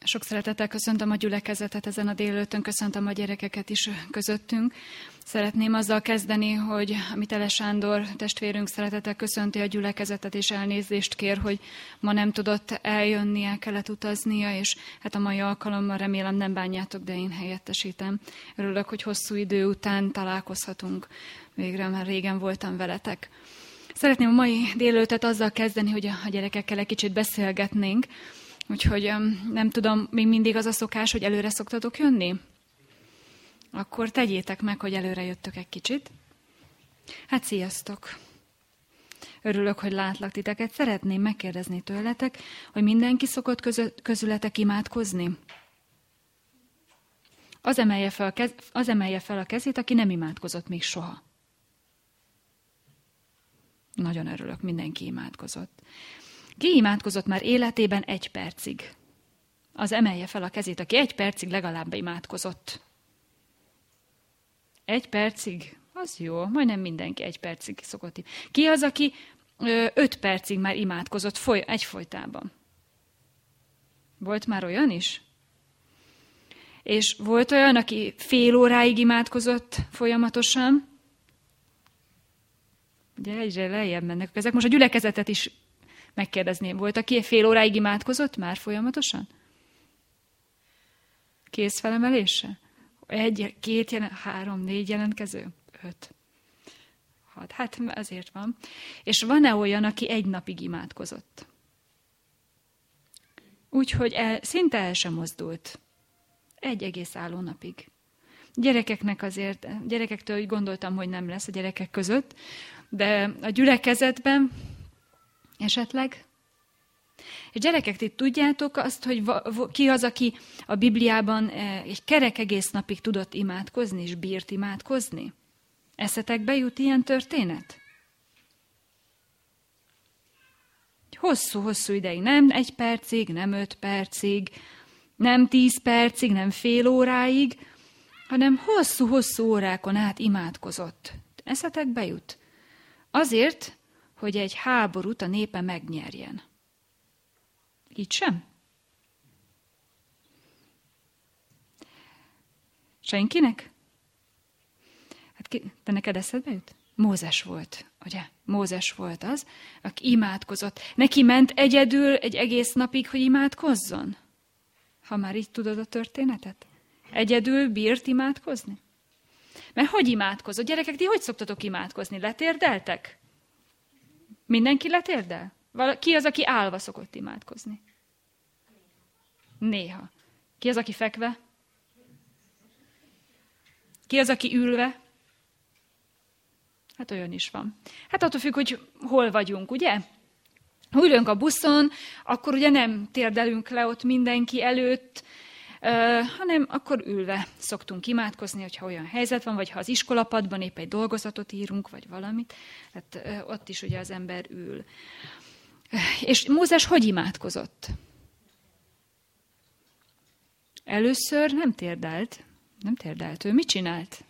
Sok szeretettel köszöntöm a gyülekezetet ezen a délelőttön, köszöntöm a gyerekeket is közöttünk. Szeretném azzal kezdeni, hogy Mitele Sándor testvérünk szeretettel köszönti a gyülekezetet, és elnézést kér, hogy ma nem tudott eljönni, el kellett utaznia, és hát a mai alkalommal remélem nem bánjátok, de én helyettesítem. Örülök, hogy hosszú idő után találkozhatunk. Végre már régen voltam veletek. Szeretném a mai délelőttet azzal kezdeni, hogy a gyerekekkel egy kicsit beszélgetnénk. Úgyhogy nem tudom, még mindig az a szokás, hogy előre szoktatok jönni? Akkor tegyétek meg, hogy előre jöttök egy kicsit. Hát sziasztok! Örülök, hogy látlak titeket. Szeretném megkérdezni tőletek, hogy mindenki szokott közületek imádkozni? Az emelje fel a kezét, aki nem imádkozott még soha. Nagyon örülök, mindenki imádkozott. Ki imádkozott már életében 1 percig? Az emelje fel a kezét, aki 1 percig legalább imádkozott. 1 percig? Az jó, majdnem mindenki 1 percig szokott. Ki az, aki 5 percig már imádkozott egyfolytában? Volt már olyan is? És volt olyan, aki fél óráig imádkozott folyamatosan? Ugye egyre lejjebb mennek ezek. Most a gyülekezetet is megkérdezném, volt, aki fél óráig imádkozott már folyamatosan? Kézfelemelése? 1, 2, 3, 4 jelentkező? 5, 6. Hát azért van. És van-e olyan, aki 1 napig imádkozott? Úgyhogy szinte el sem mozdult. 1 egész álló napig. Gyerekektől úgy gondoltam, hogy nem lesz a gyerekek között, de a gyülekezetben esetleg. És gyerekek, ti tudjátok azt, hogy ki az, aki a Bibliában egy kerek egész napig tudott imádkozni, és bírt imádkozni? Eszetekbe jut ilyen történet? Hosszú-hosszú ideig, nem 1 percig, nem 5 percig, nem 10 percig, nem fél óráig, hanem hosszú-hosszú órákon át imádkozott. Eszetekbe jut? Azért, hogy egy háborút a népe megnyerjen. Így sem? Senkinek? Hát te neked eszedbe jut? Mózes volt, ugye? Mózes volt az, aki imádkozott. Neki ment egyedül egy egész napig, hogy imádkozzon? Ha már így tudod a történetet? Egyedül bírt imádkozni? Mert hogy imádkozott? Gyerekek, ti hogy szoktatok imádkozni? Letérdeltek? Mindenki letérdel? Ki az, aki állva szokott imádkozni? Néha. Ki az, aki fekve? Ki az, aki ülve? Hát olyan is van. Hát attól függ, hogy hol vagyunk, ugye? Ha ülünk a buszon, akkor ugye nem térdelünk le ott mindenki előtt, hanem akkor ülve szoktunk imádkozni, hogyha olyan helyzet van, vagy ha az iskolapadban épp egy dolgozatot írunk, vagy valamit, hát ott is ugye az ember ül. És Mózes hogy imádkozott? Először nem térdelt. Ő mit csinált?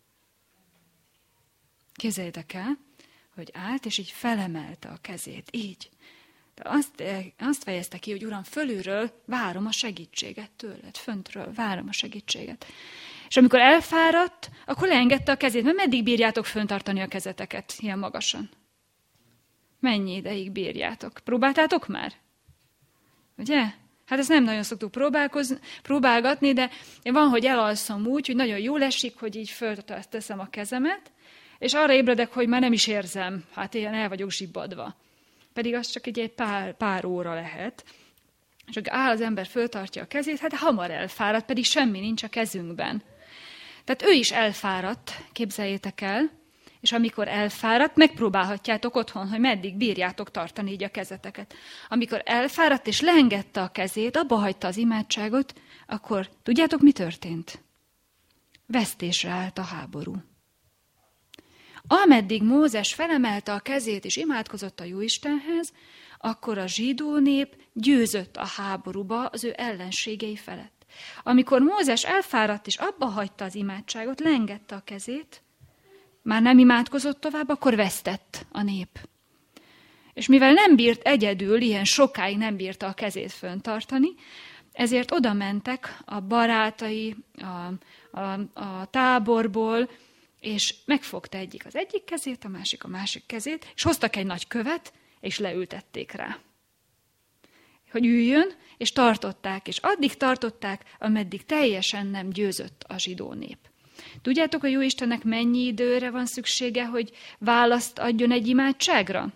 Képzeljétek el, hogy állt, és így felemelte a kezét, így. De azt fejezte ki, hogy Uram, fölülről várom a segítséget tőled, föntről várom a segítséget. És amikor elfáradt, akkor leengedte a kezét, mert meddig bírjátok föntartani a kezeteket ilyen magasan? Mennyi ideig bírjátok? Próbáltátok már? Ugye? Hát ezt nem nagyon szoktuk próbálgatni, de van, hogy elalszom úgy, hogy nagyon jól esik, hogy így fölteszem a kezemet, és arra ébredek, hogy már nem is érzem, hát én el vagyok zsibbadva. Pedig az csak egy pár óra lehet. És akkor áll az ember, föltartja a kezét, hát hamar elfáradt, pedig semmi nincs a kezünkben. Tehát ő is elfáradt, képzeljétek el, és amikor elfáradt, megpróbálhatjátok otthon, hogy meddig bírjátok tartani így a kezeteket. Amikor elfáradt és leengedte a kezét, abba hagyta az imádságot, akkor tudjátok, mi történt? Vesztésre állt a háború. Ameddig Mózes felemelte a kezét és imádkozott a Jóistenhez, akkor a zsidó nép győzött a háborúba az ő ellenségei felett. Amikor Mózes elfáradt és abba hagyta az imádságot, leengedte a kezét, már nem imádkozott tovább, akkor vesztett a nép. És mivel nem bírt egyedül, ilyen sokáig nem bírta a kezét föntartani, ezért oda mentek a barátai a táborból, és megfogta egyik az egyik kezét, a másik kezét, és hoztak egy nagy követ, és leültették rá. Hogy üljön, és tartották, és addig tartották, ameddig teljesen nem győzött a zsidó nép. Tudjátok, a Jóistennek mennyi időre van szüksége, hogy választ adjon egy imádságra?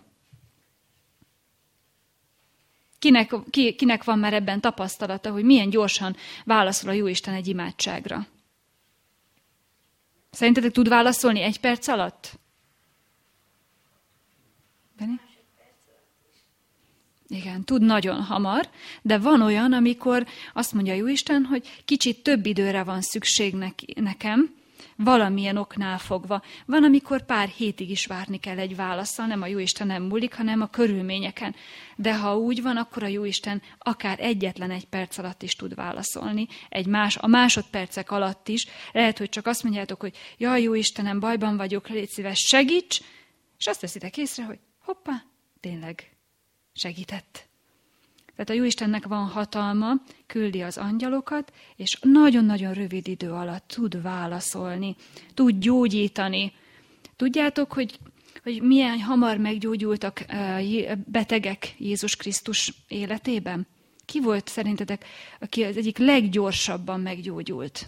Kinek van már ebben tapasztalata, hogy milyen gyorsan válaszol a Jóisten egy imádságra? Szerintetek tud válaszolni 1 perc alatt? Benni? Igen, tud nagyon hamar, de van olyan, amikor azt mondja Jóisten, hogy kicsit több időre van szükség nekem, valamilyen oknál fogva. Van, amikor pár hétig is várni kell egy válasszal, nem a Jóisten nem múlik, hanem a körülményeken. De ha úgy van, akkor a Jóisten akár egyetlen 1 perc alatt is tud válaszolni, a másodpercek alatt is. Lehet, hogy csak azt mondjátok, hogy jaj, Jóistenem, bajban vagyok, légy szíves, segíts, és azt veszitek észre, hogy hoppá, tényleg segített. Tehát a Jóistennek van hatalma, küldi az angyalokat, és nagyon-nagyon rövid idő alatt tud válaszolni, tud gyógyítani. Tudjátok, hogy milyen hamar meggyógyultak betegek Jézus Krisztus életében? Ki volt szerintetek, aki az egyik leggyorsabban meggyógyult?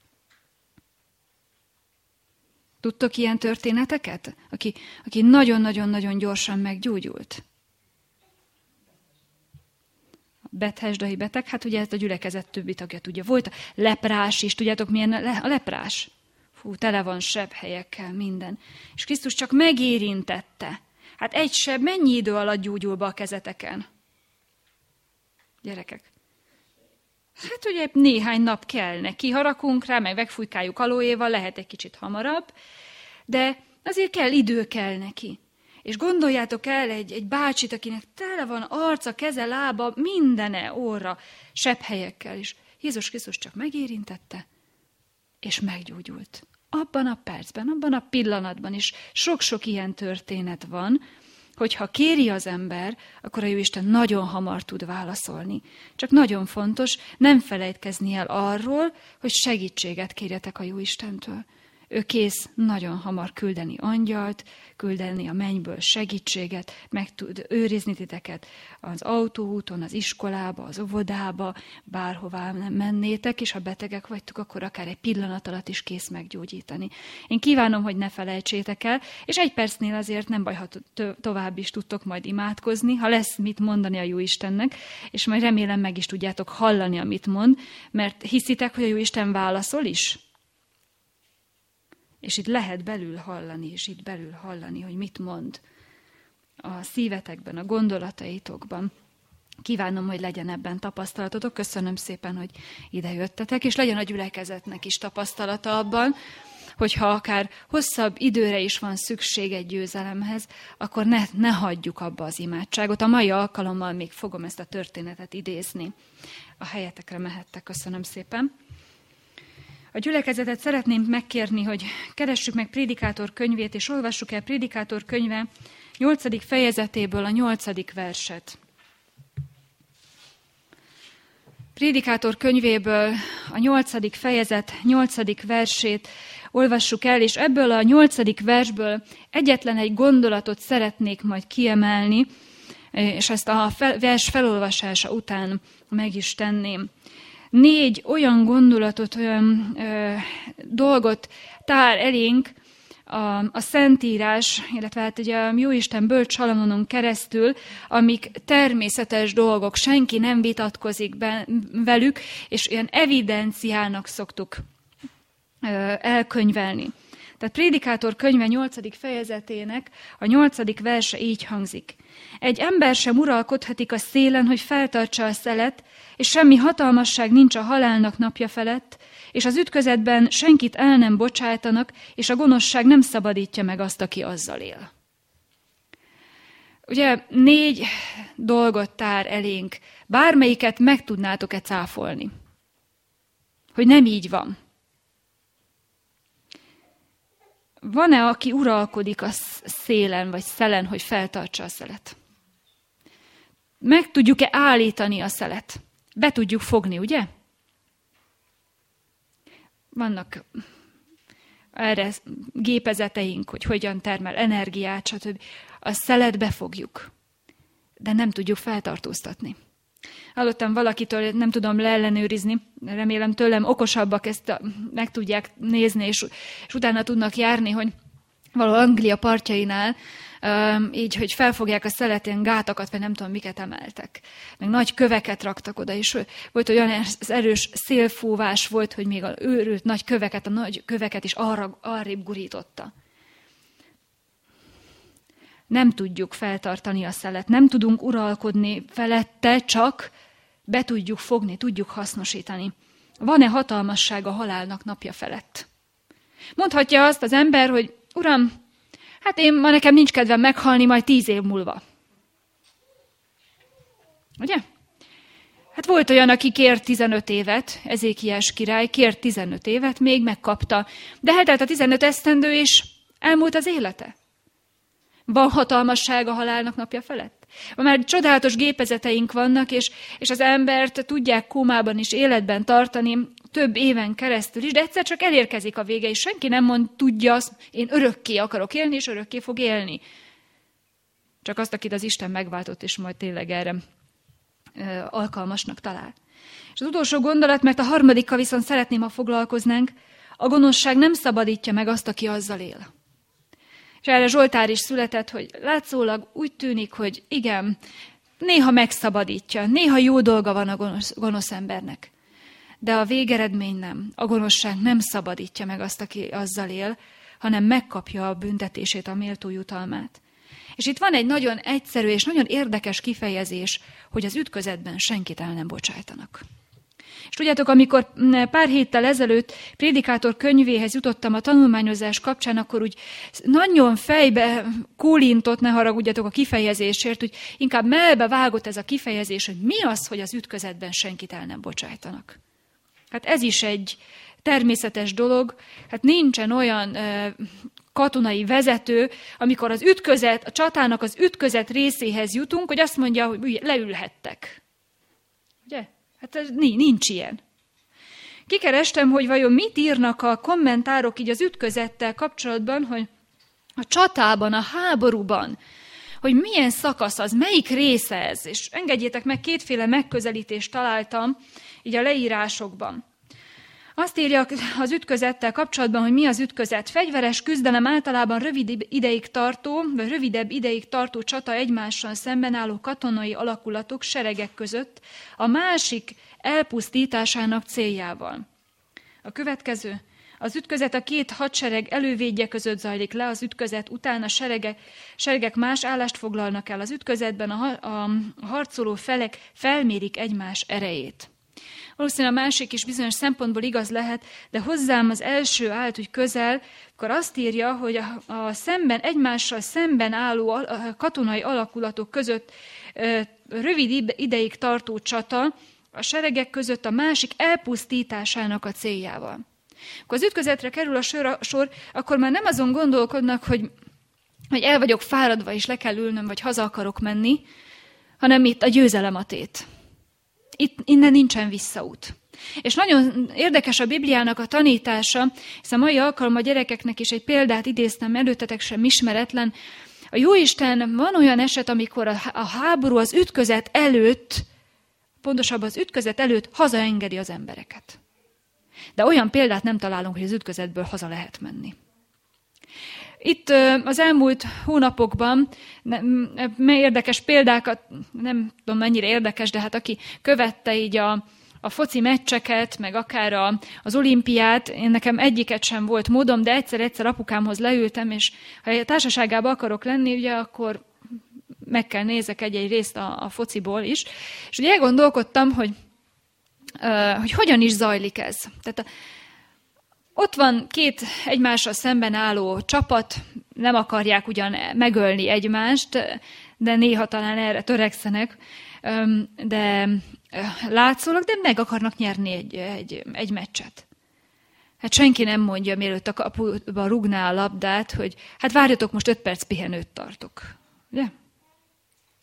Tudtok ilyen történeteket? Aki nagyon-nagyon-nagyon gyorsan meggyógyult? Bethesdai beteg, hát ugye ezt a gyülekezet többi tagja tudja. Volt a leprás is, tudjátok milyen a leprás? Fú, tele van sebhelyekkel minden. És Krisztus csak megérintette. Hát egy seb mennyi idő alatt gyógyul be a kezeteken? Gyerekek. Hát ugye néhány nap kell neki, ha rakunk rá, meg megfújkáljuk alóéval, lehet egy kicsit hamarabb, de azért idő kell neki. És gondoljátok el egy bácsit, akinek tele van arca, keze, lába, mindene, orra, sebhelyekkel is. Jézus Krisztus csak megérintette, és meggyógyult. Abban a percben, abban a pillanatban is sok-sok ilyen történet van, hogyha kéri az ember, akkor a Jóisten nagyon hamar tud válaszolni. Csak nagyon fontos nem felejtkezni el arról, hogy segítséget kérjetek a Jóistentől. Ő kész nagyon hamar küldeni angyalt, küldeni a mennyből segítséget, meg tud őrizni titeket az autóúton, az iskolába, az óvodába, bárhová nem mennétek, és ha betegek vagytok, akkor akár egy pillanat alatt is kész meggyógyítani. Én kívánom, hogy ne felejtsétek el, és 1 percnél azért nem baj, ha tovább is tudtok majd imádkozni, ha lesz mit mondani a Jóistennek, és majd remélem meg is tudjátok hallani, amit mond, mert hiszitek, hogy a Jóisten válaszol is? És itt lehet belül hallani, és itt belül hallani, hogy mit mond a szívetekben, a gondolataitokban. Kívánom, hogy legyen ebben tapasztalatotok. Köszönöm szépen, hogy ide jöttetek, és legyen a gyülekezetnek is tapasztalata abban, hogyha akár hosszabb időre is van szükség egy győzelemhez, akkor ne hagyjuk abba az imádságot. A mai alkalommal még fogom ezt a történetet idézni. A helyetekre mehettek. Köszönöm szépen. A gyülekezetet szeretném megkérni, hogy keressük meg Prédikátor könyvét, és olvassuk el Prédikátor könyve 8. fejezetéből a 8. verset. Prédikátor könyvéből a 8. fejezet 8. versét olvassuk el, és ebből a 8. versből egyetlen egy gondolatot szeretnék majd kiemelni, és ezt a vers felolvasása után meg is tenném. 4 olyan gondolatot, olyan dolgot tár elénk a Szentírás, illetve hát ugye a Jóisten bölcs Salamonon keresztül, amik természetes dolgok, senki nem vitatkozik velük, és ilyen evidenciának szoktuk elkönyvelni. Tehát Prédikátor könyve 8. fejezetének a 8. verse így hangzik. Egy ember sem uralkodhatik a szélen, hogy feltartsa a szelet, és semmi hatalmasság nincs a halálnak napja felett, és az ütközetben senkit el nem bocsájtanak, és a gonoszság nem szabadítja meg azt, aki azzal él. Ugye 4 dolgot tár elénk, bármelyiket meg tudnátok-e cáfolni, hogy nem így van. Van-e, aki uralkodik a szélen vagy szelen, hogy feltartsa a szelet? Meg tudjuk-e állítani a szelet? Be tudjuk fogni, ugye? Vannak erre gépezeteink, hogy hogyan termel energiát, stb. A szelet befogjuk, de nem tudjuk feltartóztatni. Hallottam valakitől, nem tudom leellenőrizni, remélem tőlem okosabbak ezt meg tudják nézni, és utána tudnak járni, hogy valahol Anglia partjainál, így, hogy felfogják a szeletén gátakat, vagy nem tudom, miket emeltek. Meg nagy köveket raktak oda, és volt olyan erős szélfúvás volt, hogy még az őrült nagy köveket is arrébb gurította. Nem tudjuk feltartani a szelet, nem tudunk uralkodni felette, csak be tudjuk fogni, tudjuk hasznosítani. Van-e hatalmasság a halálnak napja felett? Mondhatja azt az ember, hogy Uram, hát ma nekem nincs kedvem meghalni, majd 10 év múlva. Ugye? Hát volt olyan, aki kért 15 évet, Ezékiás király kért 15 évet, még megkapta. De eltelt a 15 esztendő, és elmúlt az élete. Van hatalmasság a halálnak napja felett? Már csodálatos gépezeteink vannak, és az embert tudják kómában is életben tartani több éven keresztül is, de egyszer csak elérkezik a vége, és senki nem tudja azt, én örökké akarok élni, és örökké fog élni. Csak azt, akit az Isten megváltott, és majd tényleg erre alkalmasnak talál. És az utolsó gondolat, mert a harmadikkal viszont szeretném, ha foglalkoznánk, a gonoszság nem szabadítja meg azt, aki azzal él. És erre Zsoltár is született, hogy látszólag úgy tűnik, hogy igen, néha megszabadítja, néha jó dolga van a gonosz embernek. De a végeredmény nem. A gonoszság nem szabadítja meg azt, aki azzal él, hanem megkapja a büntetését, a méltó jutalmát. És itt van egy nagyon egyszerű és nagyon érdekes kifejezés, hogy az ütközetben senkit el nem bocsájtanak. És tudjátok, amikor pár héttel ezelőtt prédikátor könyvéhez jutottam a tanulmányozás kapcsán, akkor úgy nagyon fejbe kólintott, ne haragudjatok a kifejezésért, hogy inkább mellbe vágott ez a kifejezés, hogy mi az, hogy az ütközetben senkit el nem bocsájtanak. Hát ez is egy természetes dolog, hát nincsen olyan katonai vezető, amikor az ütközet, a csatának az ütközet részéhez jutunk, hogy azt mondja, hogy leülhettek. Ugye? Hát ez nincs ilyen. Kikerestem, hogy vajon mit írnak a kommentárok így az ütközettel kapcsolatban, hogy a csatában, a háborúban, hogy milyen szakasz az, melyik része ez, és engedjétek meg, kétféle megközelítést találtam így a leírásokban. Azt írja az ütközettel kapcsolatban, hogy mi az ütközet. Fegyveres küzdelem általában rövidebb ideig tartó csata egymással szemben álló katonai alakulatok seregek között a másik elpusztításának céljával. A következő. Az ütközet a két hadsereg elővédje között zajlik le, az ütközet után a seregek más állást foglalnak el. Az ütközetben a harcoló felek felmérik egymás erejét. Valószínűleg a másik is bizonyos szempontból igaz lehet, de hozzám az első állt úgy közel, akkor azt írja, hogy egymással szemben álló katonai alakulatok között rövid ideig tartó csata a seregek között a másik elpusztításának a céljával. Akkor az ütközetre kerül a sor, akkor már nem azon gondolkodnak, hogy el vagyok fáradva, és le kell ülnöm, vagy haza akarok menni, hanem itt a győzelem a tét. Innen nincsen visszaút. És nagyon érdekes a Bibliának a tanítása, hiszen a mai alkalommal a gyerekeknek is egy példát idéztem, előttetek sem ismeretlen. A Jóisten van olyan eset, amikor a háború az ütközet előtt, pontosabban az ütközet előtt hazaengedi az embereket. De olyan példát nem találunk, hogy az ütközetből haza lehet menni. Itt az elmúlt hónapokban érdekes példákat, nem tudom mennyire érdekes, de hát aki követte így a foci meccseket, meg akár az olimpiát, én nekem egyiket sem volt módom, de egyszer apukámhoz leültem, és ha a társaságában akarok lenni, ugye akkor meg kell nézek egy részt a fociból is. És ugye elgondolkodtam, hogy hogyan is zajlik ez. Tehát ott van két egymással szemben álló csapat, nem akarják ugyan megölni egymást, de néha talán erre törekszenek, de látszólag, de meg akarnak nyerni egy meccset. Hát senki nem mondja, mielőtt a kapuba rúgná a labdát, hogy hát várjatok, most 5 perc pihenőt tartok. Ugye?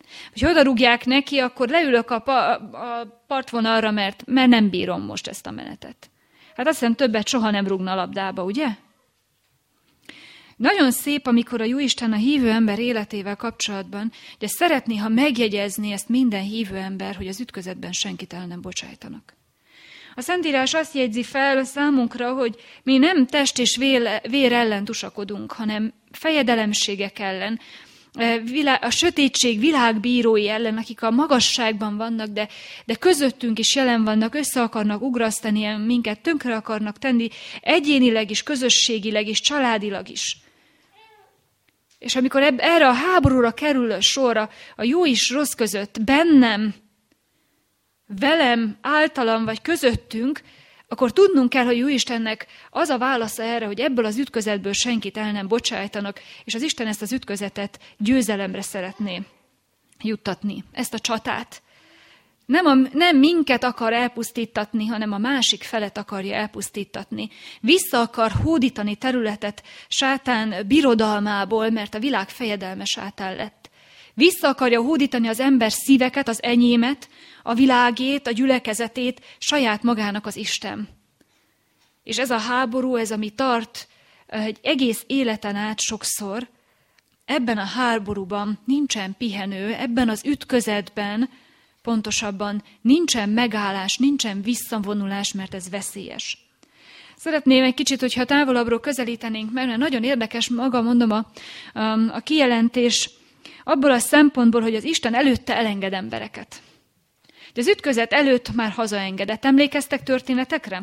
Hogy oda rúgják neki, akkor leülök a partvonalra, mert nem bírom most ezt a menetet. Hát azt hiszem, többet soha nem rúgna labdába, ugye? Nagyon szép, amikor a Jóisten a hívő ember életével kapcsolatban, de szeretné, ha megjegyezni ezt minden hívő ember, hogy az ütközetben senkit el nem bocsájtanak. A Szentírás azt jegyzi fel számunkra, hogy mi nem test és vér ellen tusakodunk, hanem fejedelemségek ellen, a sötétség világbírói ellen, akik a magasságban vannak, de közöttünk is jelen vannak, össze akarnak ugrasztani minket, tönkre akarnak tenni, egyénileg is, közösségileg is, családilag is. És amikor erre a háborúra kerül sorra, a jó és rossz között, bennem, velem, általam vagy közöttünk, akkor tudnunk kell, hogy Jóistennek az a válasza erre, hogy ebből az ütközetből senkit el nem bocsájtanak, és az Isten ezt az ütközetet győzelemre szeretné juttatni, ezt a csatát. Nem minket akar elpusztítatni, hanem a másik felet akarja elpusztítatni. Vissza akar hódítani területet sátán birodalmából, mert a világ fejedelme sátán lett. Vissza akarja hódítani az ember szíveket, az enyémet, a világét, a gyülekezetét, saját magának az Isten. És ez a háború, ez ami tart egy egész életen át sokszor, ebben a háborúban nincsen pihenő, ebben az ütközetben pontosabban nincsen megállás, nincsen visszavonulás, mert ez veszélyes. Szeretném egy kicsit, hogyha távolabbról közelítenénk meg, mert nagyon érdekes maga, mondom, a kijelentés abból a szempontból, hogy az Isten előtte elenged embereket. De az ütközet előtt már hazaengedett. Emlékeztek történetekre?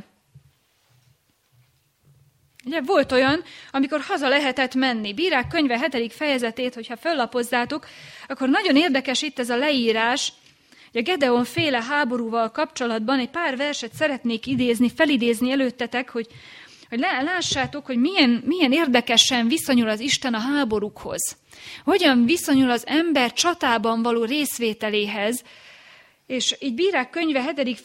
Ugye volt olyan, amikor haza lehetett menni. Bírák könyve 7. fejezetét, hogyha föllapozzátok, akkor nagyon érdekes itt ez a leírás, hogy a Gedeon féle háborúval kapcsolatban egy pár verset szeretnék felidézni előttetek, hogy lássátok, hogy milyen érdekesen viszonyul az Isten a háborúkhoz. Hogyan viszonyul az ember csatában való részvételéhez, és így Bírák könyve 7.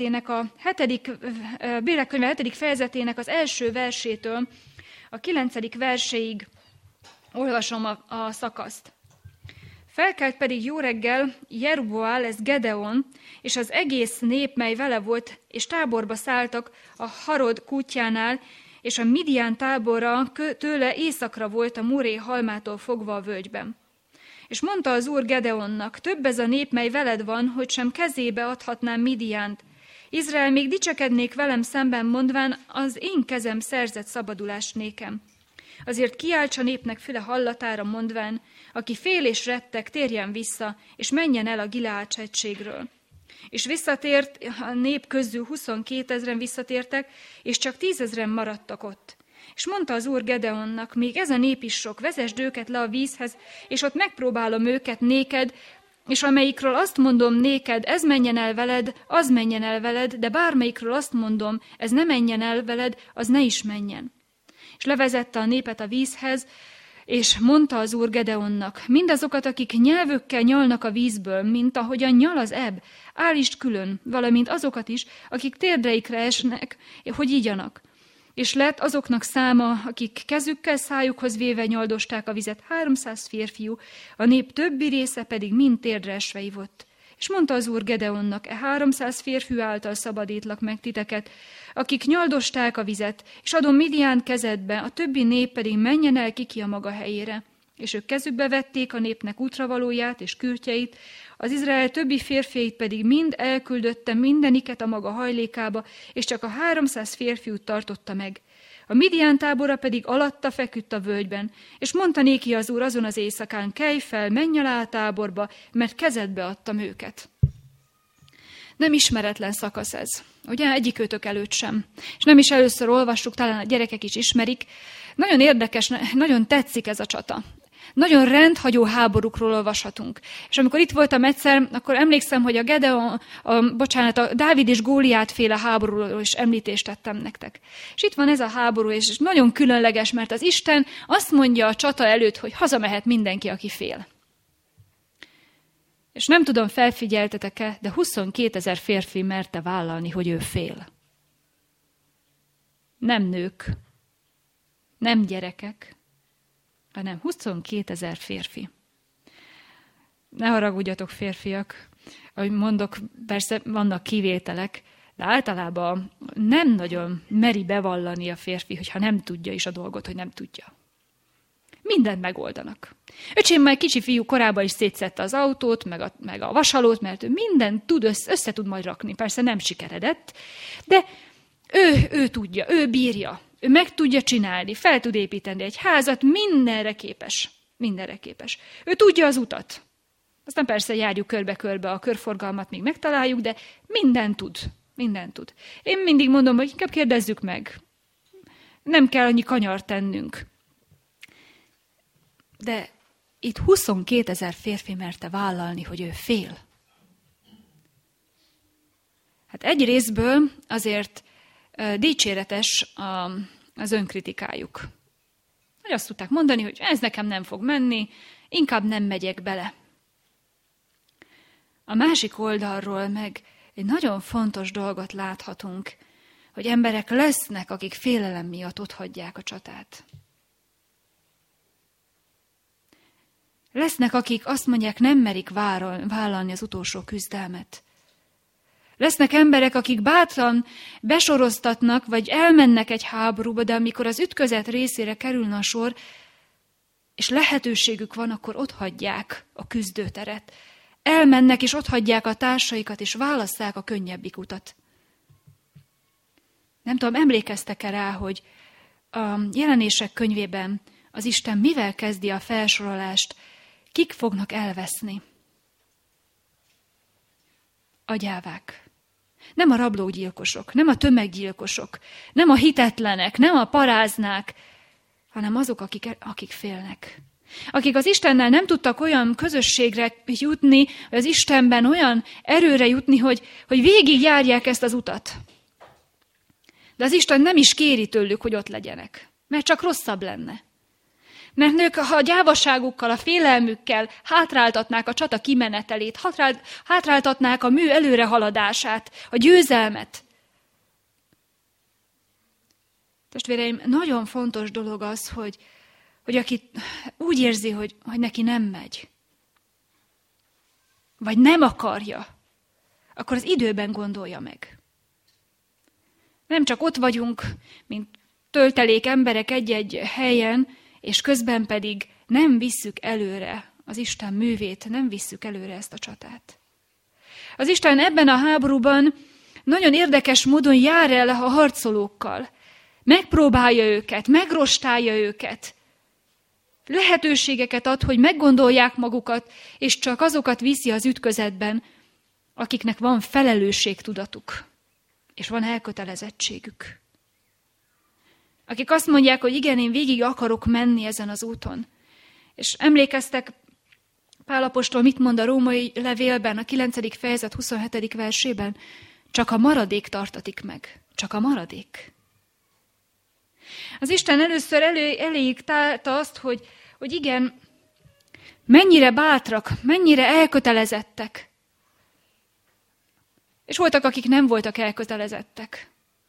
fejezetének az első versétől a 9. verséig olvasom a szakaszt. Felkelt pedig jó reggel Jerubbaál, ez Gedeon, és az egész nép, mely vele volt, és táborba szálltak a Harod kútjánál, és a Midián tábora tőle északra volt a Moré halmától fogva a völgyben. És mondta az Úr Gedeonnak, több ez a nép, mely veled van, hogy sem kezébe adhatnám Midiánt. Izrael még dicsekednék velem szemben, mondván, az én kezem szerzett szabadulást nékem. Azért kiálts a népnek füle hallatára, mondván, aki fél és rettek, térjen vissza, és menjen el a Gileád hegységről. És visszatért a nép közül 22 000 visszatértek, és csak 10 000 maradtak ott. És mondta az Úr Gedeonnak, még ez a nép is sok, vezesd őket le a vízhez, és ott megpróbálom őket néked, és amelyikről azt mondom néked, ez menjen el veled, az menjen el veled, de bármelyikről azt mondom, ez ne menjen el veled, az ne is menjen. És levezette a népet a vízhez, és mondta az Úr Gedeonnak, mindazokat, akik nyelvükkel nyalnak a vízből, mint ahogyan nyal az ebb, állítsd külön, valamint azokat is, akik térdreikre esnek, hogy igyanak. És lett azoknak száma, akik kezükkel szájukhoz véve nyaldosták a vizet, 300 férfiú, a nép többi része pedig mind térdre esve ivott. És mondta az Úr Gedeonnak, 300 férfiú által szabadítlak meg titeket, akik nyaldosták a vizet, és adom Midián kezedbe, a többi nép pedig menjen el ki a maga helyére. És ők kezükbe vették a népnek útravalóját és kürtjeit, az Izrael többi férfiait pedig mind elküldötte mindeniket a maga hajlékába, és csak a 300 férfiút tartotta meg. A Midián tábora pedig alatta feküdt a völgyben, és mondta néki az Úr azon az éjszakán, kelj fel, menj alá a táborba, mert kezedbe adtam őket. Nem ismeretlen szakasz ez, ugye egyikőtök előtt sem. És nem is először olvassuk, talán a gyerekek is ismerik. Nagyon érdekes, nagyon tetszik ez a csata. Nagyon rendhagyó háborúkról olvashatunk. És amikor itt voltam egyszer, akkor emlékszem, hogy a Dávid és Góliát féle háborúról is említést tettem nektek. És itt van ez a háború, és nagyon különleges, mert az Isten azt mondja a csata előtt, hogy hazamehet mindenki, aki fél. És nem tudom, felfigyeltetek-e, de 22 000 férfi merte vállalni, hogy ő fél. Nem nők, nem gyerekek, hanem 22 000 férfi. Ne haragudjatok, férfiak, ahogy mondok, persze vannak kivételek, de általában nem nagyon meri bevallani a férfi, hogyha nem tudja is a dolgot, hogy nem tudja. Mindent megoldanak. Öcsém már kicsi fiú korában is szétszedte az autót, meg a vasalót, mert ő mindent tud, össze tud majd rakni. Persze nem sikeredett, de ő tudja, ő bírja, ő meg tudja csinálni, fel tud építeni egy házat, mindenre képes. Mindenre képes. Ő tudja az utat. Aztán persze járjuk körbe-körbe a körforgalmat, míg megtaláljuk, de mindent tud. Mindent tud. Én mindig mondom, hogy inkább kérdezzük meg. Nem kell annyi kanyart tennünk. De itt 22 000 férfi merte vállalni, hogy ő fél. Hát egy részből azért dicséretes az önkritikájuk. Hogy azt tudták mondani, hogy ez nekem nem fog menni, inkább nem megyek bele. A másik oldalról meg egy nagyon fontos dolgot láthatunk, hogy emberek lesznek, akik félelem miatt otthagyják a csatát. Lesznek, akik azt mondják, nem merik vállalni az utolsó küzdelmet. Lesznek emberek, akik bátran besoroztatnak, vagy elmennek egy háborúba, de amikor az ütközet részére kerülne a sor, és lehetőségük van, akkor otthagyják a küzdőteret. Elmennek, és otthagyják a társaikat, és válasszák a könnyebbik utat. Nem tudom, emlékeztek-e rá, hogy a Jelenések könyvében az Isten mivel kezdi a felsorolást, kik fognak elveszni? A gyávák. Nem a rablógyilkosok, nem a tömeggyilkosok, nem a hitetlenek, nem a paráznák, hanem azok, akik félnek. Akik az Istennel nem tudtak olyan közösségre jutni, vagy az Istenben olyan erőre jutni, hogy végigjárják ezt az utat. De az Isten nem is kéri tőlük, hogy ott legyenek, mert csak rosszabb lenne. Mert nők, ha a gyávaságukkal, a félelmükkel hátráltatnák a csata kimenetelét, hátráltatnák a mű előrehaladását, a győzelmet. Testvéreim, nagyon fontos dolog az, hogy aki úgy érzi, hogy neki nem megy, vagy nem akarja, akkor az időben gondolja meg. Nem csak ott vagyunk, mint töltelék emberek egy-egy helyen, és közben pedig nem visszük előre az Isten művét, nem visszük előre ezt a csatát. Az Isten ebben a háborúban nagyon érdekes módon jár el a harcolókkal. Megpróbálja őket, megrostálja őket. Lehetőségeket ad, hogy meggondolják magukat, és csak azokat viszi az ütközetben, akiknek van felelősségtudatuk, és van elkötelezettségük. Akik azt mondják, hogy igen, én végig akarok menni ezen az úton. És emlékeztek, Pál apostol mit mond a római levélben, a 9. fejezet 27. versében? Csak a maradék tartatik meg. Csak a maradék. Az Isten először eléig tálta azt, hogy igen, mennyire bátrak, mennyire elkötelezettek. És voltak, akik nem voltak elkötelezettek.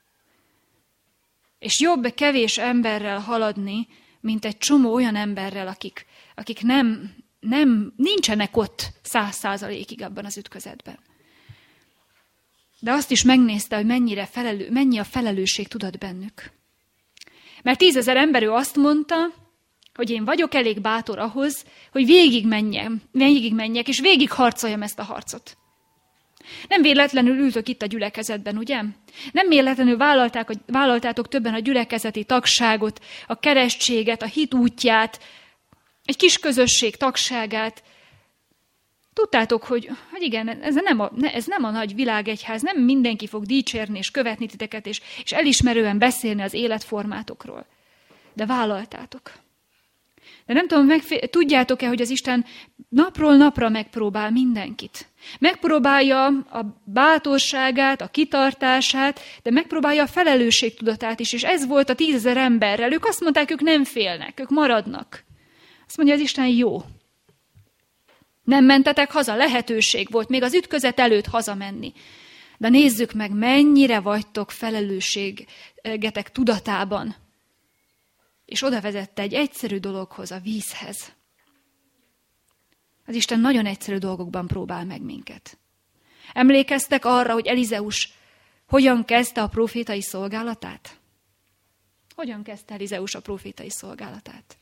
És jobb kevés emberrel haladni, mint egy csomó olyan emberrel, akik nincsenek ott 100%-ig abban az ütközetben. De azt is megnézte, hogy mennyi a felelősség tudat bennük. Mert 10 000 ember ő azt mondta, hogy én vagyok elég bátor ahhoz, hogy végigmenjek, és végigharcoljam ezt a harcot. Nem véletlenül ültök itt a gyülekezetben, ugye? Nem véletlenül vállaltátok többen a gyülekezeti tagságot, a keresztséget, a hit útját, egy kis közösség tagságát. Tudtátok, hogy igen, ez nem a nagy világegyház, nem mindenki fog dicsérni és követni titeket, és elismerően beszélni az életformátokról. De vállaltátok. De nem tudom, tudjátok-e, hogy az Isten napról napra megpróbál mindenkit. Megpróbálja a bátorságát, a kitartását, de megpróbálja a felelősségtudatát is, és ez volt a 10 000 emberrel. Ők azt mondták, ők nem félnek, ők maradnak. Azt mondja az Isten, jó. Nem mentetek haza, lehetőség volt még az ütközet előtt hazamenni. De nézzük meg, mennyire vagytok felelősségetek tudatában. És oda vezette egy egyszerű dologhoz, a vízhez. Az Isten nagyon egyszerű dolgokban próbál meg minket. Emlékeztek arra, hogy Elizeus hogyan kezdte a profétai szolgálatát? Hogyan kezdte Elizeus a profétai szolgálatát?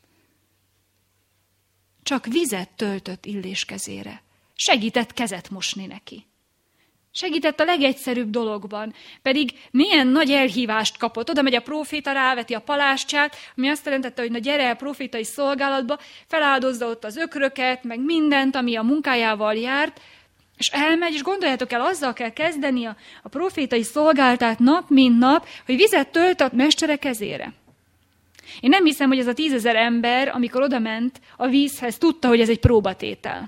Csak vizet töltött Illés kezére. Segített kezet mosni neki. Segített a legegyszerűbb dologban, pedig milyen nagy elhívást kapott. Oda megy a próféta, ráveti a palástját, ami azt jelentette, hogy na gyere a profétai szolgálatba, feláldozza ott az ökröket, meg mindent, ami a munkájával járt, és elmegy, és gondoljátok el, azzal kell kezdeni a profétai szolgálatát nap, mint nap, hogy vizet tölt a mestere kezére. Én nem hiszem, hogy ez a 10 000 ember, amikor odament a vízhez, tudta, hogy ez egy próbatétel.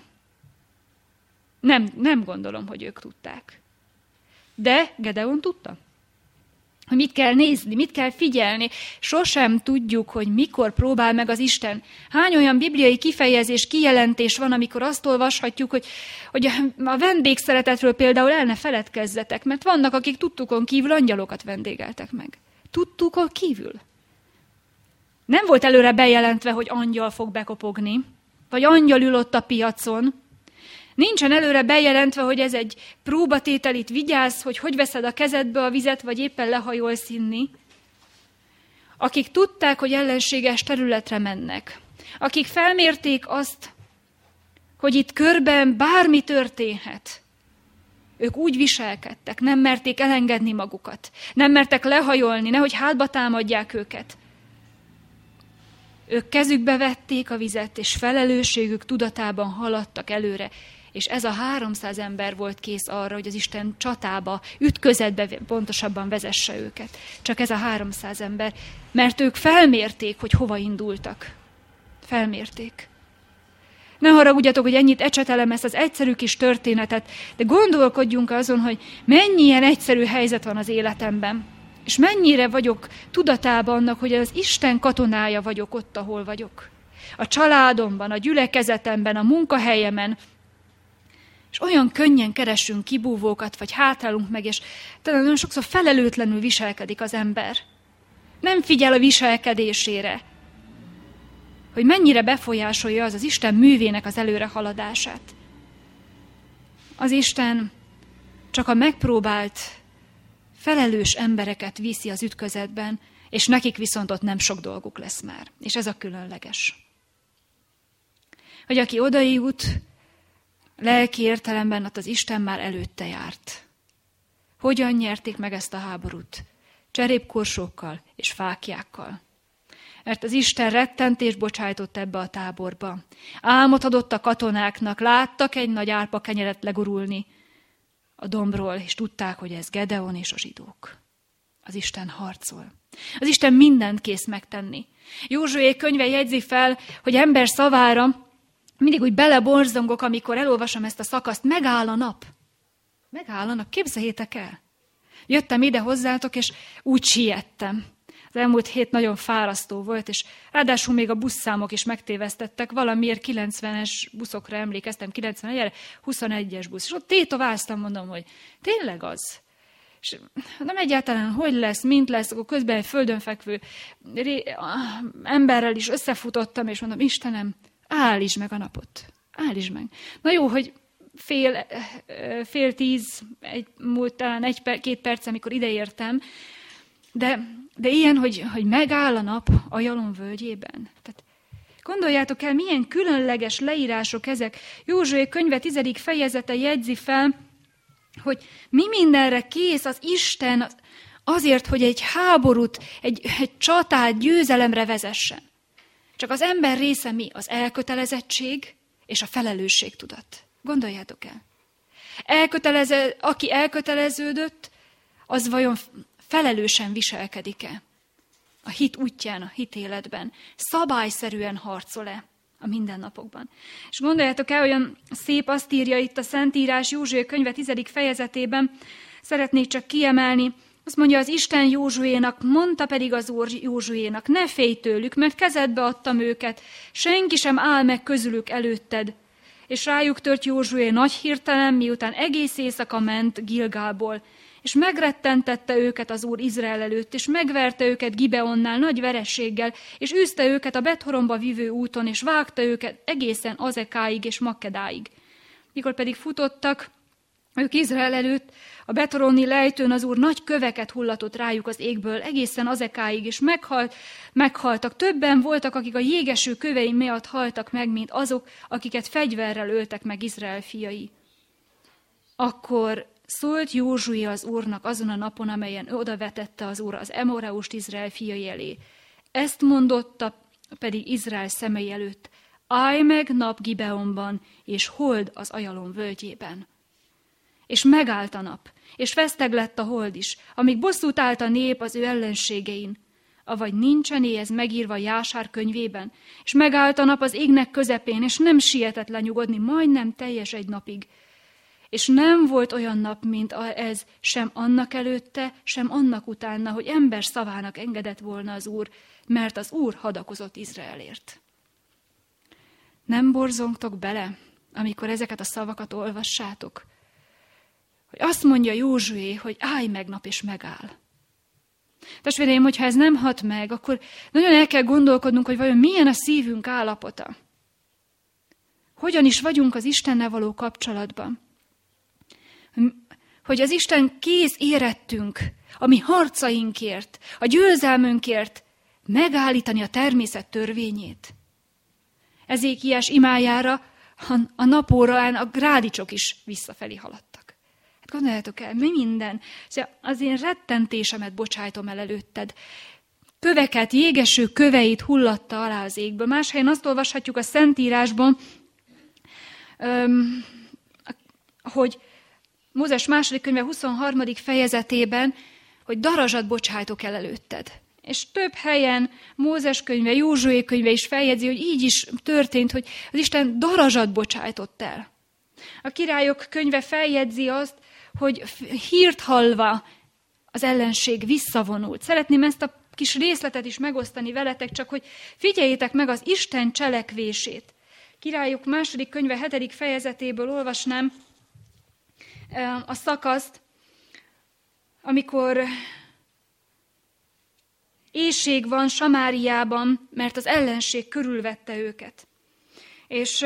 Nem gondolom, hogy ők tudták. De Gedeon tudta, hogy mit kell nézni, mit kell figyelni. Sosem tudjuk, hogy mikor próbál meg az Isten. Hány olyan bibliai kifejezés, kijelentés van, amikor azt olvashatjuk, hogy a vendégszeretetről például el ne feledkezzetek, mert vannak, akik tudtukon kívül angyalokat vendégeltek meg. Tudtukon kívül. Nem volt előre bejelentve, hogy angyal fog bekopogni, vagy angyal ül ott a piacon. Nincsen előre bejelentve, hogy ez egy próbatétel, itt vigyázz, hogy veszed a kezedbe a vizet, vagy éppen lehajolsz inni. Akik tudták, hogy ellenséges területre mennek. Akik felmérték azt, hogy itt körben bármi történhet. Ők úgy viselkedtek, nem merték elengedni magukat. Nem mertek lehajolni, nehogy hátba támadják őket. Ők kezükbe vették a vizet, és felelősségük tudatában haladtak előre. És ez a 300 ember volt kész arra, hogy az Isten csatába, ütközetbe pontosabban vezesse őket. Csak ez a 300 ember, mert ők felmérték, hogy hova indultak. Felmérték. Ne haragudjatok, hogy ennyit ecsetelem ezt az egyszerű kis történetet, de gondolkodjunk azon, hogy mennyi ilyen egyszerű helyzet van az életemben, és mennyire vagyok tudatában annak, hogy az Isten katonája vagyok ott, ahol vagyok. A családomban, a gyülekezetemben, a munkahelyemen, és olyan könnyen keresünk kibúvókat, vagy hátrálunk meg, és talán nagyon sokszor felelőtlenül viselkedik az ember. Nem figyel a viselkedésére, hogy mennyire befolyásolja az Isten művének az előrehaladását. Az Isten csak a megpróbált, felelős embereket viszi az ütközetben, és nekik viszont ott nem sok dolguk lesz már. És ez a különleges. Hogy aki oda jut, lelki értelemben ott az Isten már előtte járt. Hogyan nyerték meg ezt a háborút? Cserépkorsókkal és fáklyákkal. Mert az Isten rettentést bocsájtott ebbe a táborba. Álmot adott a katonáknak, láttak egy nagy árpa kenyeret legurulni a dombról, és tudták, hogy ez Gedeon és a zsidók. Az Isten harcol. Az Isten mindent kész megtenni. Józsué könyve jegyzi fel, hogy ember szavára mindig úgy beleborzongok, amikor elolvasom ezt a szakaszt, megáll a nap. Megáll a nap, képzeljétek el. Jöttem ide hozzátok, és úgy siettem. Az elmúlt hét nagyon fárasztó volt, és ráadásul még a buszszámok is megtévesztettek. Valamiért 90-es buszokra emlékeztem, 91-re, 21-es busz. És ott tétováztam, mondom, hogy tényleg az. És nem egyáltalán, hogy lesz, mint lesz, akkor közben egy földön fekvő emberrel is összefutottam, és mondom, Istenem, állítsd meg a napot. Állítsd meg. Na jó, hogy fél 10, múlt talán 1-2 perc, amikor ideértem, de ilyen, hogy megáll a nap a Jalon völgyében. Tehát gondoljátok el, milyen különleges leírások ezek. Józsué könyve 10. fejezete jegyzi fel, hogy mi mindenre kész az Isten azért, hogy egy háborút, egy csatát győzelemre vezessen. Csak az ember része mi? Az elkötelezettség és a felelősségtudat. Gondoljátok el. Aki elköteleződött, az vajon felelősen viselkedik-e? A hit útján, a hit életben. Szabályszerűen harcol-e a mindennapokban? És gondoljátok el, olyan szép azt írja itt a Szentírás Józsué könyve 10. fejezetében, szeretnék csak kiemelni, azt mondja az Isten Józsuénak, mondta pedig az Úr Józsuénak, ne félj tőlük, mert kezedbe adtam őket, senki sem áll meg közülük előtted. És rájuk tört Józsué nagy hirtelen, miután egész éjszaka ment Gilgálból, és megrettentette őket az Úr Izrael előtt, és megverte őket Gibeonnál nagy vereséggel, és űzte őket a Bethoromba vivő úton, és vágta őket egészen Azekáig és Makkedáig. Mikor pedig futottak ők Izrael előtt, a Bethoroni lejtőn az Úr nagy köveket hullatott rájuk az égből, egészen Azekáig, és meghaltak. Többen voltak, akik a jégeső kövei miatt haltak meg, mint azok, akiket fegyverrel öltek meg Izrael fiai. Akkor szólt Józsué az Úrnak azon a napon, amelyen odavetette az Úr az Emoreust Izrael fiai elé. Ezt mondotta pedig Izrael szemei előtt: állj meg nap Gibeonban, és hold az Ajalon völgyében. És megállt a nap, és veszteg lett a hold is, amíg bosszút állt a nép az ő ellenségein. Avagy nincsené ez megírva Jásár könyvében, és megállt a nap az égnek közepén, és nem sietett lenyugodni, majdnem teljes egy napig. És nem volt olyan nap, mint ez, sem annak előtte, sem annak utána, hogy ember szavának engedett volna az Úr, mert az Úr hadakozott Izraelért. Nem borzongtok bele, amikor ezeket a szavakat olvassátok, hogy azt mondja Józsué, hogy állj meg nap, és megáll. Testvéreim, hogyha ez nem hat meg, akkor nagyon el kell gondolkodnunk, hogy vajon milyen a szívünk állapota. Hogyan is vagyunk az Istennel való kapcsolatban. Hogy az Isten kész érettünk, a mi harcainkért, a győzelmünkért megállítani a természet törvényét. Ezékiás imájára a napórán a grádicsok is visszafelé haladtak. Hát gondoljátok el, mi minden? Az én rettentésemet bocsájtom el előtted. Köveket, jégeső köveit hullatta alá az égből. Más helyen azt olvashatjuk a Szentírásban, hogy Mózes második könyve 23. fejezetében, hogy darazsat bocsájtok el előtted. És több helyen Mózes könyve, Józsué könyve is feljegyzi, hogy így is történt, hogy az Isten darazsat bocsájtott el. A Királyok könyve feljegyzi azt, hogy hírt hallva az ellenség visszavonult. Szeretném ezt a kis részletet is megosztani veletek, csak hogy figyeljétek meg az Isten cselekvését. Királyok második könyve 7. fejezetéből olvasnám a szakaszt, amikor éhség van Samáriában, mert az ellenség körülvette őket. És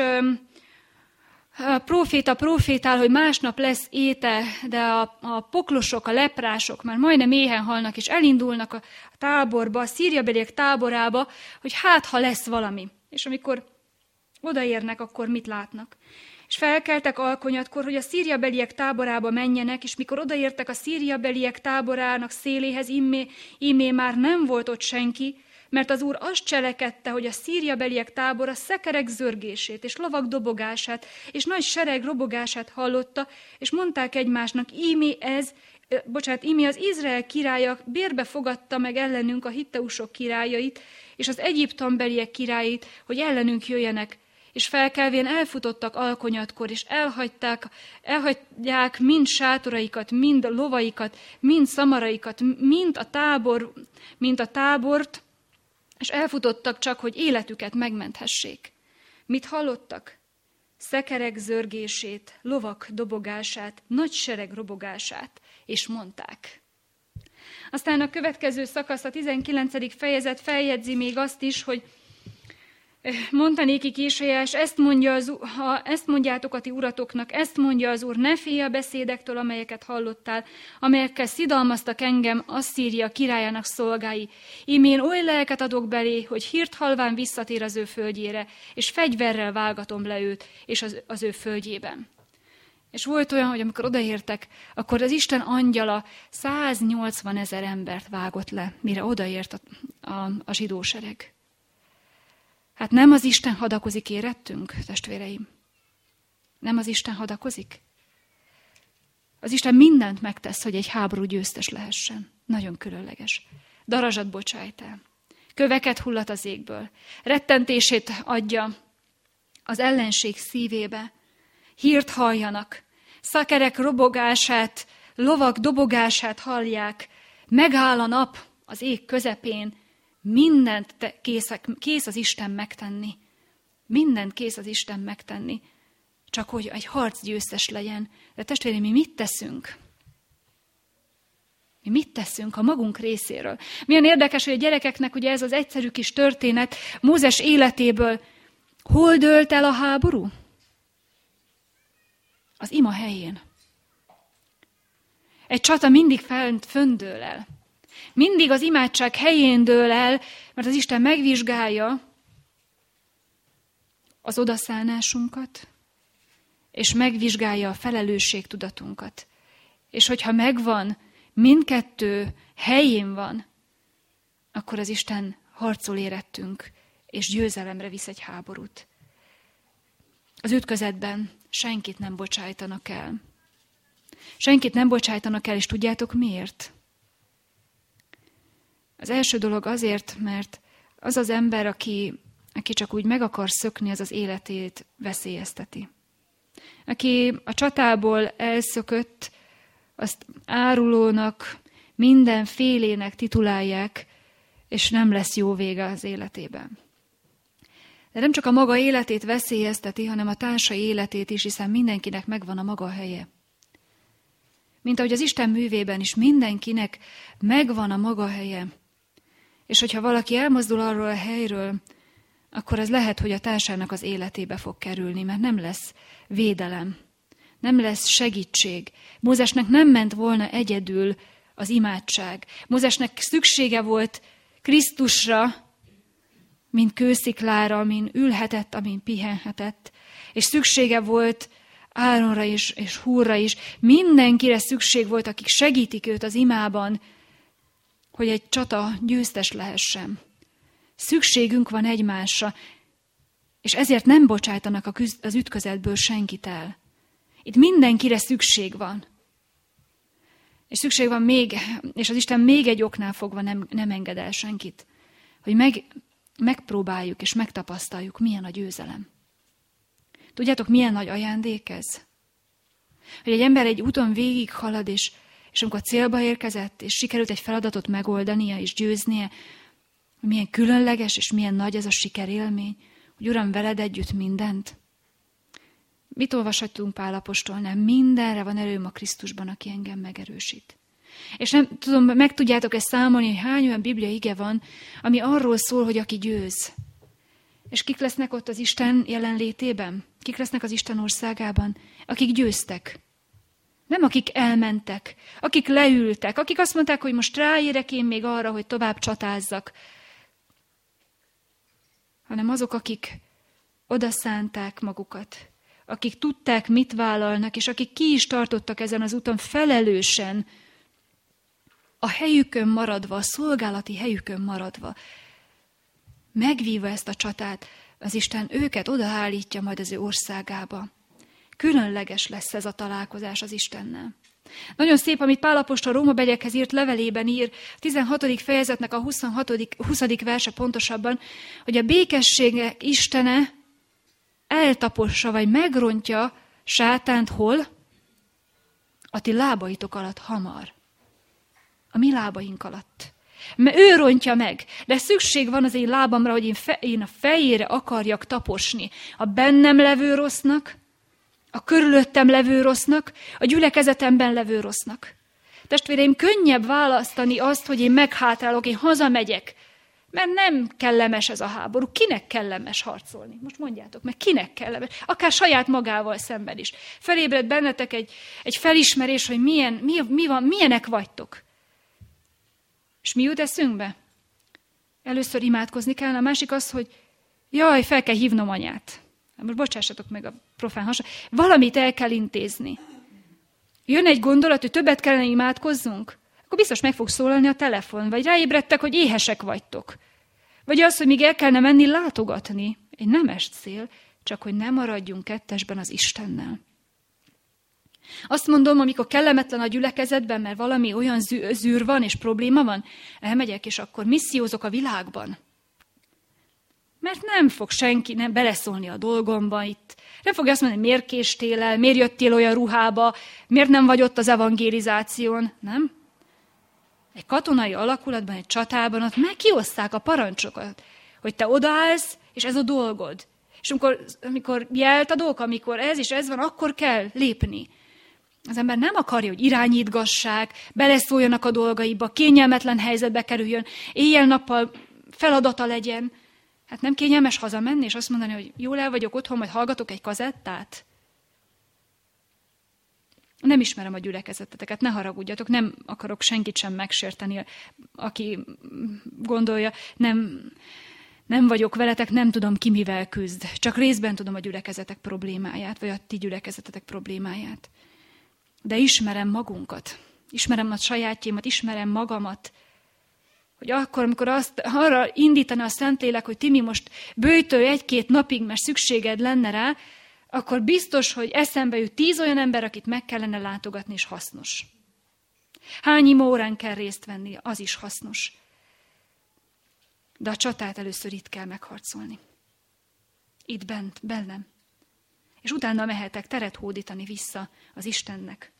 a próféta profétál, hogy másnap lesz éte, de a poklosok, a leprások már majdnem éhen halnak, és elindulnak a táborba, a szíriabeliek táborába, hogy hát, ha lesz valami. És amikor odaérnek, akkor mit látnak? És felkeltek alkonyatkor, hogy a szíriabeliek táborába menjenek, és mikor odaértek a szíriabeliek táborának széléhez, ímé már nem volt ott senki, mert az Úr azt cselekedte, hogy a szíriabeliek tábora szekerek zörgését, és lovak dobogását, és nagy sereg robogását hallotta, és mondták egymásnak, ímé az Izrael királya bérbe fogadta meg ellenünk a hitteusok királyait, és az egyiptombeliek királyait, hogy ellenünk jöjjenek. És felkelvén elfutottak alkonyatkor, és elhagyják mind sátoraikat, mind lovaikat, mind szamaraikat, mind a tábort, és elfutottak csak, hogy életüket megmenthessék. Mit hallottak? Szekerek zörgését, lovak dobogását, nagy sereg robogását, és mondták. Aztán a következő szakasz, a 19. fejezet feljegyzi még azt is, hogy mondta nékik Ésajas, ezt mondjátok a ti uratoknak, ezt mondja az Úr, ne félj a beszédektől, amelyeket hallottál, amelyekkel szidalmaztak engem Asszíria királyának szolgái. Én oly lelket adok belé, hogy hírt halván visszatér az ő földjére, és fegyverrel vágatom le őt, és az ő földjében. És volt olyan, hogy amikor odaértek, akkor az Isten angyala 180 000 embert vágott le, mire odaért a zsidó sereg. Hát nem az Isten hadakozik érettünk, testvéreim? Nem az Isten hadakozik? Az Isten mindent megtesz, hogy egy háború győztes lehessen. Nagyon különleges. Darazsat bocsájt el. Köveket hullat az égből. Rettentését adja az ellenség szívébe. Hírt halljanak. Szakerek robogását, lovak dobogását hallják. Megáll a nap az ég közepén. Mindent kész az Isten megtenni. Mindent kész az Isten megtenni. Csak hogy egy harc győztes legyen. De testvérem, mi mit teszünk? Mi mit teszünk a magunk részéről? Milyen érdekes, hogy a gyerekeknek ugye ez az egyszerű kis történet Mózes életéből. Hol dőlt el a háború? Az ima helyén. Egy csata mindig fönn dől el. Mindig az imádság helyén dől el, mert az Isten megvizsgálja az odaszánásunkat, és megvizsgálja a felelősségtudatunkat. És hogyha megvan, mindkettő helyén van, akkor az Isten harcol érettünk, és győzelemre visz egy háborút. Az ütközetben senkit nem bocsájtanak el. Senkit nem bocsájtanak el, és tudjátok miért? Az első dolog azért, mert az az ember, aki csak úgy meg akar szökni, az az életét veszélyezteti. Aki a csatából elszökött, azt árulónak, mindenfélének titulálják, és nem lesz jó vége az életében. De nem csak a maga életét veszélyezteti, hanem a társai életét is, hiszen mindenkinek megvan a maga helye. Mint ahogy az Isten művében is mindenkinek megvan a maga helye. És hogyha valaki elmozdul arról a helyről, akkor az lehet, hogy a társának az életébe fog kerülni, mert nem lesz védelem, nem lesz segítség. Mózesnek nem ment volna egyedül az imádság. Mózesnek szüksége volt Krisztusra, mint kősziklára, amin ülhetett, amin pihenhetett. És szüksége volt Áronra is, és Húrra is. Mindenkire szükség volt, akik segítik őt az imában, hogy egy csata győztes lehessen. Szükségünk van egymásra, és ezért nem bocsájtanak az ütközetből senkit el. Itt mindenkire szükség van. És szükség van még, és az Isten még egy oknál fogva nem enged el senkit, hogy megpróbáljuk és megtapasztaljuk, milyen a győzelem. Tudjátok, milyen nagy ajándék ez? Hogy egy ember egy úton végig halad, és amikor célba érkezett, és sikerült egy feladatot megoldania és győznie, hogy milyen különleges és milyen nagy ez a sikerélmény, hogy Uram, veled együtt mindent. Mit olvashatunk Pál apostolnál? Mindenre van erőm a Krisztusban, aki engem megerősít. És nem tudom, meg tudjátok ezt számolni, hogy hány olyan Biblia ige van, ami arról szól, hogy aki győz. És kik lesznek ott az Isten jelenlétében? Kik lesznek az Isten országában? Akik győztek. Nem akik elmentek, akik leültek, akik azt mondták, hogy most ráérek én még arra, hogy tovább csatázzak, hanem azok, akik odaszánták magukat, akik tudták, mit vállalnak, és akik ki is tartottak ezen az úton felelősen, a helyükön maradva, a szolgálati helyükön maradva, megvívva ezt a csatát, az Isten őket odaállítja majd az ő országába. Különleges lesz ez a találkozás az Istennel. Nagyon szép, amit Pál apostol Rómabeliekhez írt levelében ír, 16. fejezetnek a 20. verse pontosabban, hogy a békességek Istene eltapossa, vagy megrontja sátánt hol? A ti lábaitok alatt hamar. A mi lábaink alatt. Mert ő rontja meg, de szükség van az én lábamra, hogy én a fejére akarjak taposni a bennem levő rossznak, a körülöttem levő rossznak, a gyülekezetemben levő rossznak. Testvéreim, könnyebb választani azt, hogy én meghátrálok, én hazamegyek, mert nem kellemes ez a háború. Kinek kellemes harcolni? Most mondjátok meg, kinek kellemes? Akár saját magával szemben is. Felébred bennetek egy felismerés, hogy milyenek vagytok. És mi jut eszünkbe? Először imádkozni kell, a másik az, hogy jaj, fel kell hívnom anyát. Most bocsássatok meg a profán hasonló. Valamit el kell intézni. Jön egy gondolat, hogy többet kellene imádkozzunk, akkor biztos meg fog szólalni a telefon, vagy ráébredtek, hogy éhesek vagytok. Vagy az, hogy még el kellene menni látogatni. Egy nemes cél, csak hogy ne maradjunk kettesben az Istennel. Azt mondom, amikor kellemetlen a gyülekezetben, mert valami olyan zűr van és probléma van, elmegyek, és akkor missziózok a világban. Mert nem fog senki nem beleszólni a dolgomba itt. Nem fogja azt mondani, miért késtél el, miért jöttél olyan ruhába, miért nem vagy ott az evangelizáción, nem? Egy katonai alakulatban, egy csatában ott megkioszták a parancsokat, hogy te odaállsz, és ez a dolgod. És amikor jelt a dolg, amikor ez és ez van, akkor kell lépni. Az ember nem akarja, hogy irányítgassák, beleszóljanak a dolgaiba, kényelmetlen helyzetbe kerüljön, éjjel-nappal feladata legyen. Hát nem kényelmes hazamenni, és azt mondani, hogy jól el vagyok otthon, majd hallgatok egy kazettát? Nem ismerem a gyülekezeteteket, ne haragudjatok, nem akarok senkit sem megsérteni, aki gondolja, nem vagyok veletek, nem tudom ki mivel küzd. Csak részben tudom a gyülekezetek problémáját, vagy a ti gyülekezetetek problémáját. De ismerem magunkat, ismerem a sajátjémat, ismerem magamat, hogy akkor, amikor arra indítana a Szentlélek, hogy Timi, most böjtölj 1-2 napig, mert szükséged lenne rá, akkor biztos, hogy eszembe jut 10 olyan ember, akit meg kellene látogatni, és hasznos. Hány imaórán kell részt venni, az is hasznos. De a csatát először itt kell megharcolni. Itt bennem. És utána mehetek teret hódítani vissza az Istennek.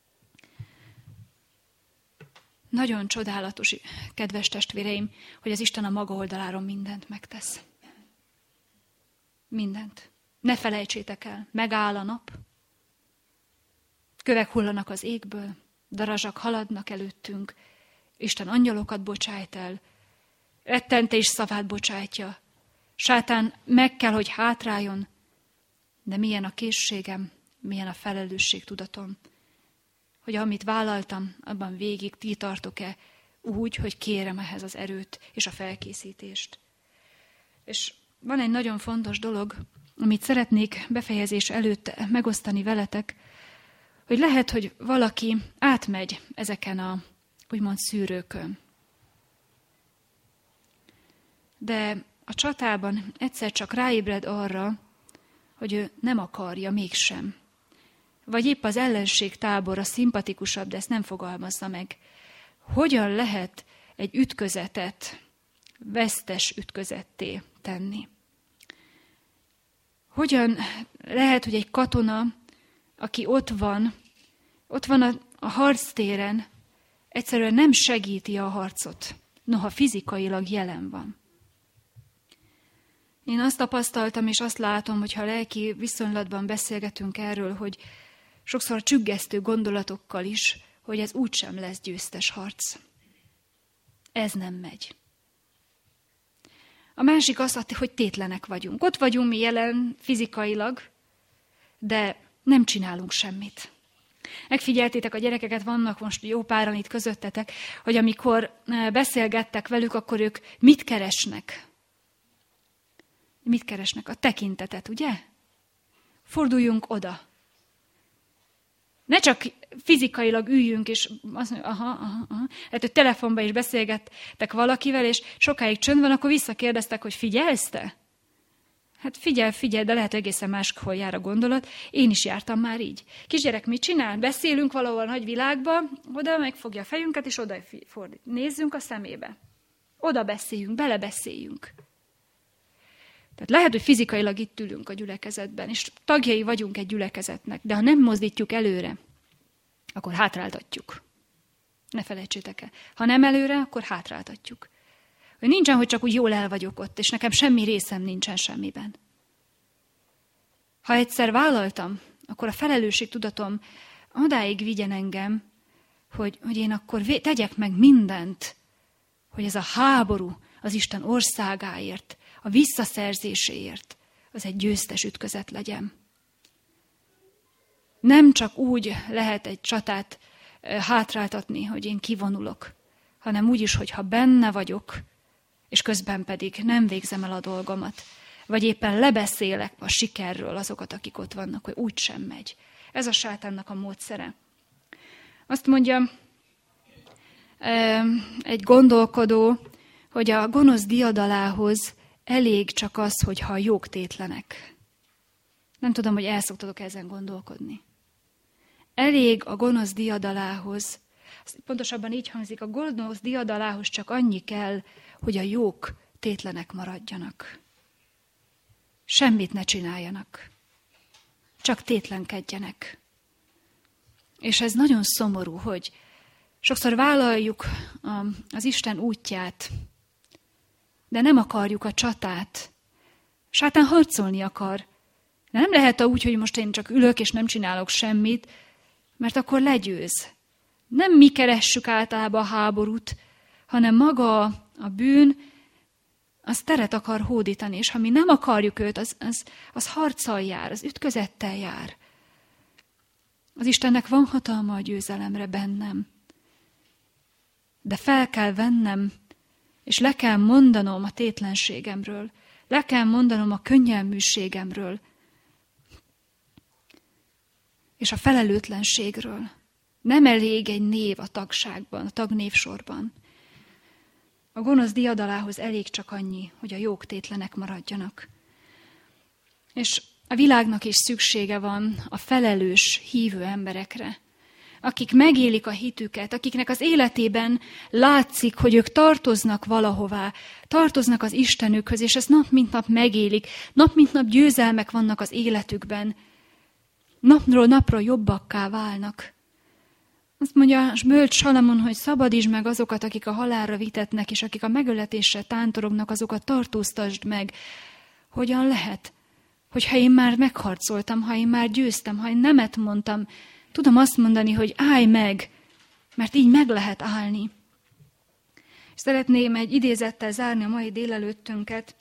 Nagyon csodálatos, kedves testvéreim, hogy az Isten a maga oldaláron mindent megtesz. Mindent. Ne felejtsétek el, megáll a nap, kövek hullanak az égből, darazsak haladnak előttünk, Isten angyalokat bocsájt el, rettentés szavát bocsájtja, sátán meg kell, hogy hátráljon, de milyen a készségem, milyen a felelősségtudatom, hogy amit vállaltam, abban végig tartok-e úgy, hogy kérem ehhez az erőt és a felkészítést. És van egy nagyon fontos dolog, amit szeretnék befejezés előtt megosztani veletek, hogy lehet, hogy valaki átmegy ezeken a úgymond szűrőkön. De a csatában egyszer csak ráébred arra, hogy ő nem akarja mégsem. Vagy épp az ellenség tábora szimpatikusabb, de ezt nem fogalmazza meg. Hogyan lehet egy ütközetet vesztes ütközetté tenni? Hogyan lehet, hogy egy katona, aki ott van a harctéren, egyszerűen nem segíti a harcot, noha fizikailag jelen van. Én azt tapasztaltam, és azt látom, hogyha lelki viszonylatban beszélgetünk erről, hogy sokszor csüggesztő gondolatokkal is, hogy ez úgysem lesz győztes harc. Ez nem megy. A másik az, hogy tétlenek vagyunk. Ott vagyunk mi jelen fizikailag, de nem csinálunk semmit. Megfigyeltétek a gyerekeket, vannak most jó páran itt közöttetek, hogy amikor beszélgettek velük, akkor ők mit keresnek? Mit keresnek? A tekintetet, ugye? Forduljunk oda. Ne csak fizikailag üljünk, és azt mondjuk, hát, hogy telefonban is beszélgettek valakivel, és sokáig csönd van, akkor visszakérdeztek, hogy figyelsz te? Hát figyelj, de lehet egészen máshol jár a gondolat. Én is jártam már így. Kisgyerek mit csinál? Beszélünk valahol nagy világba, oda megfogja a fejünket, és oda fordít. Nézzünk a szemébe. Oda beszéljünk, belebeszéljünk. Tehát lehet, hogy fizikailag itt ülünk a gyülekezetben, és tagjai vagyunk egy gyülekezetnek, de ha nem mozdítjuk előre, akkor hátráltatjuk. Ne felejtsétek el. Ha nem előre, akkor hátráltatjuk. Hogy nincsen, hogy csak úgy jól el vagyok ott, és nekem semmi részem nincsen semmiben. Ha egyszer vállaltam, akkor a felelősségtudatom odáig vigyen engem, hogy én akkor tegyek meg mindent, hogy ez a háború az Isten országáért, a visszaszerzéséért, az egy győztes ütközet legyen. Nem csak úgy lehet egy csatát hátráltatni, hogy én kivonulok, hanem úgy is, hogyha benne vagyok, és közben pedig nem végzem el a dolgomat, vagy éppen lebeszélek a sikerről azokat, akik ott vannak, hogy úgy sem megy. Ez a sátánnak a módszere. Azt mondja egy gondolkodó, hogy a gonosz diadalához elég csak az, hogyha a jók tétlenek. Nem tudom, hogy el szoktatok ezen gondolkodni. Elég a gonosz diadalához, pontosabban így hangzik, a gonosz diadalához csak annyi kell, hogy a jók tétlenek maradjanak. Semmit ne csináljanak. Csak tétlenkedjenek. És ez nagyon szomorú, hogy sokszor vállaljuk az Isten útját, de nem akarjuk a csatát. Sátán harcolni akar. De nem lehet úgy, hogy most én csak ülök és nem csinálok semmit, Mert akkor legyőz. Nem mi keressük általában a háborút, hanem maga a bűn, az teret akar hódítani, és ha mi nem akarjuk őt, az harccal jár, az ütközettel jár. Az Istennek van hatalma a győzelemre bennem. De fel kell vennem, és le kell mondanom a tétlenségemről, le kell mondanom a könnyelműségemről, és a felelőtlenségről. Nem elég egy név a tagságban, a tagnévsorban. A gonosz diadalához elég csak annyi, hogy a jók tétlenek maradjanak. És a világnak is szüksége van a felelős, hívő emberekre, akik megélik a hitüket, akiknek az életében látszik, hogy ők tartoznak valahová, tartoznak az Istenükhöz, és ezt nap mint nap megélik, nap mint nap győzelmek vannak az életükben, napról napra jobbakká válnak. Azt mondja bölcs Salamon, hogy szabadítsd meg azokat, akik a halálra vitetnek, és akik a megöletésre tántorognak, azokat tartóztasd meg. Hogyan lehet? Hogyha én már megharcoltam, ha én már győztem, ha én nemet mondtam, tudom azt mondani, hogy állj meg, mert így meg lehet állni. Szeretném egy idézettel zárni a mai délelőttünket.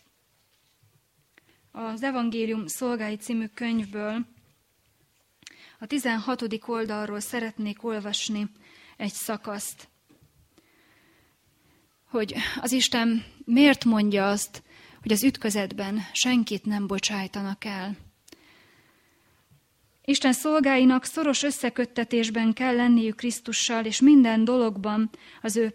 Az Evangélium szolgái című könyvből a 16. oldalról szeretnék olvasni egy szakaszt, hogy az Isten miért mondja azt, hogy az ütközetben senkit nem bocsájtanak el. Isten szolgáinak szoros összeköttetésben kell lenniük Krisztussal, és minden dologban az ő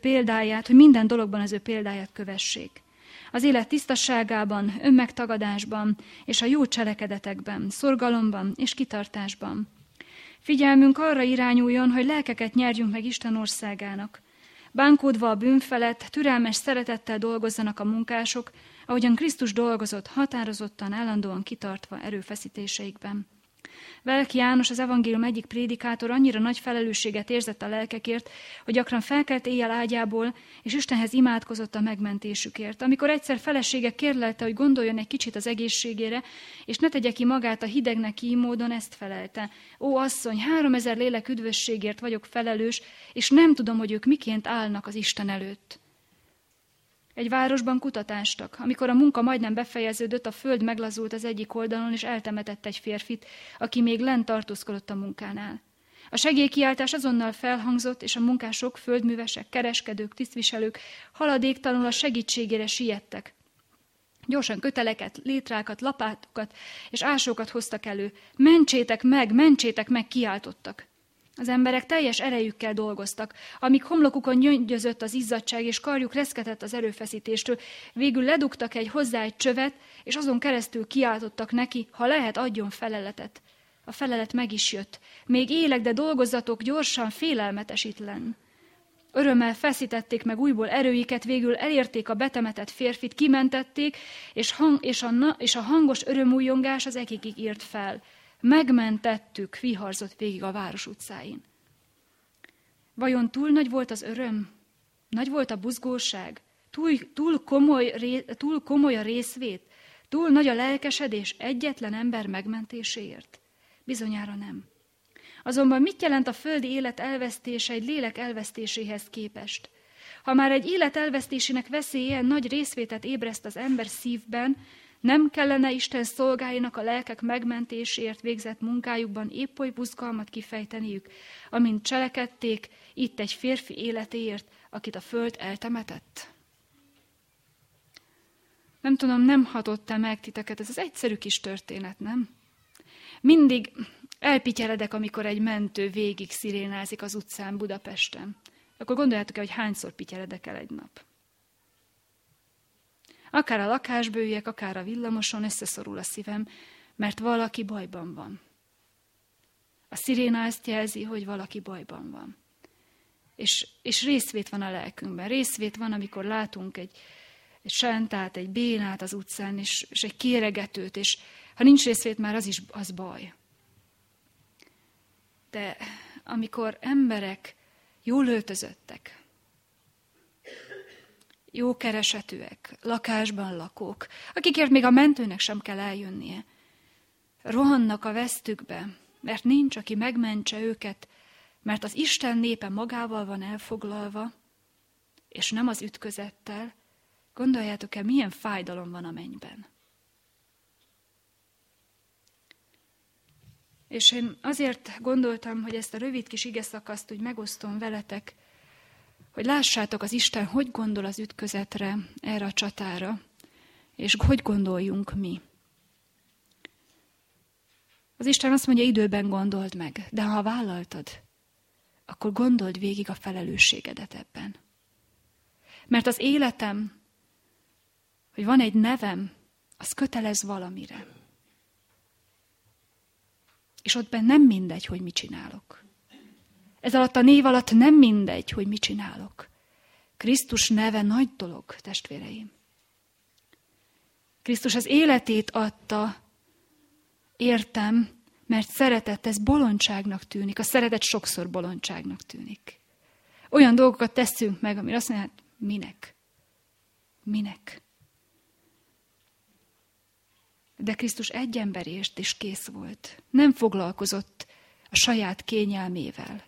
példáját kövessék. Az élet tisztaságában, önmegtagadásban és a jó cselekedetekben, szorgalomban és kitartásban. Figyelmünk arra irányuljon, hogy lelkeket nyerjünk meg Isten országának. Bánkódva a bűn felett, türelmes szeretettel dolgozzanak a munkások, ahogyan Krisztus dolgozott, határozottan, állandóan kitartva erőfeszítéseikben. Velki János, az evangélium egyik prédikátor annyira nagy felelősséget érzett a lelkekért, hogy gyakran felkelt éjjel ágyából, és Istenhez imádkozott a megmentésükért. Amikor egyszer felesége kérlelte, hogy gondoljon egy kicsit az egészségére, és ne tegye ki magát a hidegnek így módon, ezt felelte. Ó, asszony, 3000 lélek üdvösségért vagyok felelős, és nem tudom, hogy ők miként állnak az Isten előtt. Egy városban kutatástak. Amikor a munka majdnem befejeződött, a föld meglazult az egyik oldalon, és eltemetett egy férfit, aki még lent tartózkodott a munkánál. A segélykiáltás azonnal felhangzott, és a munkások, földművesek, kereskedők, tisztviselők haladéktalanul a segítségére siettek. Gyorsan köteleket, létrákat, lapátokat és ásókat hoztak elő. Mentsétek meg, kiáltottak. Az emberek teljes erejükkel dolgoztak, amíg homlokukon gyöngyözött az izzadság, és karjuk reszketett az erőfeszítéstől. Végül ledugtak hozzá egy csövet, és azon keresztül kiáltottak neki, ha lehet, adjon feleletet. A felelet meg is jött. Még élek, de dolgozzatok gyorsan, félelmetes itt lenn. Örömmel feszítették meg újból erőiket, végül elérték a betemetett férfit, kimentették, és a hangos örömújongás az ekikig ért fel. Megmentettük, viharzott végig a város utcáin. Vajon túl nagy volt az öröm? Nagy volt a buzgóság? Túl komoly a részvét? Túl nagy a lelkesedés egyetlen ember megmentéséért? Bizonyára nem. Azonban mit jelent a földi élet elvesztése egy lélek elvesztéséhez képest? Ha már egy élet elvesztésének veszélye nagy részvétet ébreszt az ember szívben, nem kellene Isten szolgáinak a lelkek megmentéséért végzett munkájukban épp oly buzgalmat kifejteniük, amint cselekedték itt egy férfi életéért, akit a föld eltemetett? Nem tudom, nem hatott-e meg titeket ez az egyszerű kis történet, nem? Mindig elpityeredek, amikor egy mentő végig szirénázik az utcán Budapesten. Akkor gondoljátok el, hogy hányszor pityeredek el egy nap. Akár a lakásba üljek, akár a villamoson, összeszorul a szívem, mert valaki bajban van. A sziréna ezt jelzi, hogy valaki bajban van. És részvét van a lelkünkben. Részvét van, amikor látunk egy sántát, egy bénát az utcán, és egy kéregetőt, és ha nincs részvét, már az baj. De amikor emberek jól öltözöttek, jó keresetűek, lakásban lakók, akikért még a mentőnek sem kell eljönnie, rohannak a vesztükbe, mert nincs, aki megmentse őket, Mert az Isten népe magával van elfoglalva, és nem az ütközettel. Gondoljátok-e, milyen fájdalom van a mennyben? És én azért gondoltam, hogy ezt a rövid kis igeszakaszt úgy megosztom veletek, hogy lássátok, az Isten hogy gondol az ütközetre, erre a csatára, és hogy gondoljunk mi. Az Isten azt mondja, időben gondold meg, de ha vállaltad, akkor gondold végig a felelősségedet ebben. Mert az életem, hogy van egy nevem, az kötelez valamire. És ott benn nem mindegy, hogy mit csinálok. Ez alatt a név alatt nem mindegy, hogy mit csinálok. Krisztus neve nagy dolog, testvéreim. Krisztus az életét adta, értem, mert szeretet, ez bolondságnak tűnik. A szeretet sokszor bolondságnak tűnik. Olyan dolgokat teszünk meg, amire azt mondja, hát minek? Minek? De Krisztus egy emberért is kész volt. Nem foglalkozott a saját kényelmével,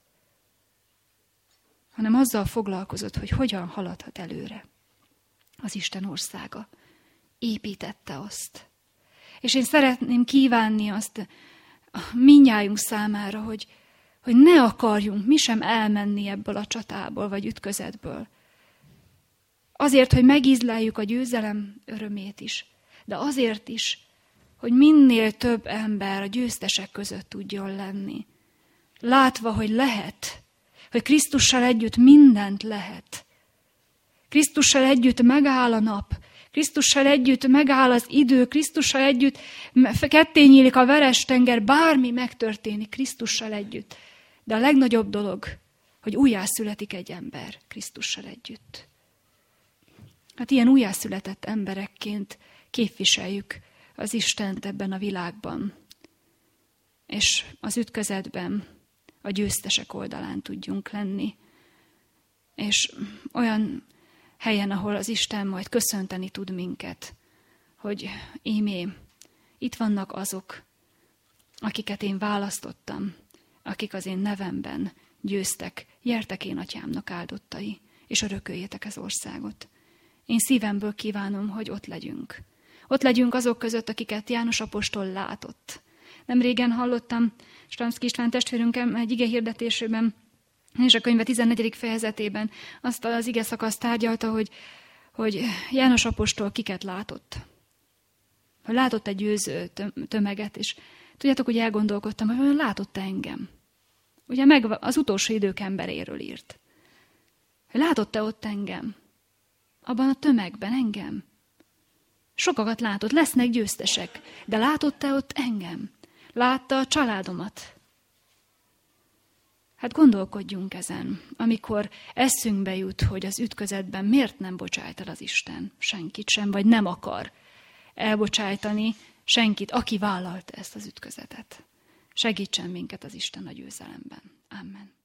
hanem azzal foglalkozott, hogy hogyan haladhat előre az Isten országa. Építette azt. És én szeretném kívánni azt mindnyájunk számára, hogy ne akarjunk mi sem elmenni ebből a csatából, vagy ütközetből. Azért, hogy megízleljük a győzelem örömét is, de azért is, hogy minél több ember a győztesek között tudjon lenni. Látva, hogy lehet, hogy Krisztussal együtt mindent lehet. Krisztussal együtt megáll a nap, Krisztussal együtt megáll az idő, Krisztussal együtt ketté nyílik a Veres-tenger, bármi megtörténik Krisztussal együtt. De a legnagyobb dolog, hogy újjászületik egy ember Krisztussal együtt. Hát ilyen újjászületett emberekként képviseljük az Istent ebben a világban. És az ütközetben a győztesek oldalán tudjunk lenni. És olyan helyen, ahol az Isten majd köszönteni tud minket, hogy ímé, itt vannak azok, akiket én választottam, akik az én nevemben győztek, gyertek én atyámnak áldottai, és örököljétek az országot. Én szívemből kívánom, hogy ott legyünk. Ott legyünk azok között, akiket János apostol látott. Nemrégen hallottam Stramszky István testvérünkkel egy igehirdetésében, és a könyve 14. fejezetében azt az ige szakaszt tárgyalta, hogy János apostol kiket látott. Hogy látott egy győző tömeget, és tudjátok, hogy elgondolkodtam, hogy látott engem. Ugye meg az utolsó idők emberéről írt. Hogy látott-e ott engem? Abban a tömegben engem? Sokakat látott, lesznek győztesek, de látott-e ott engem? Látta a családomat? Hát gondolkodjunk ezen, amikor eszünkbe jut, hogy az ütközetben miért nem bocsájt el az Isten senkit sem, vagy nem akar elbocsájtani senkit, aki vállalta ezt az ütközetet. Segítsen minket az Isten a győzelemben. Amen.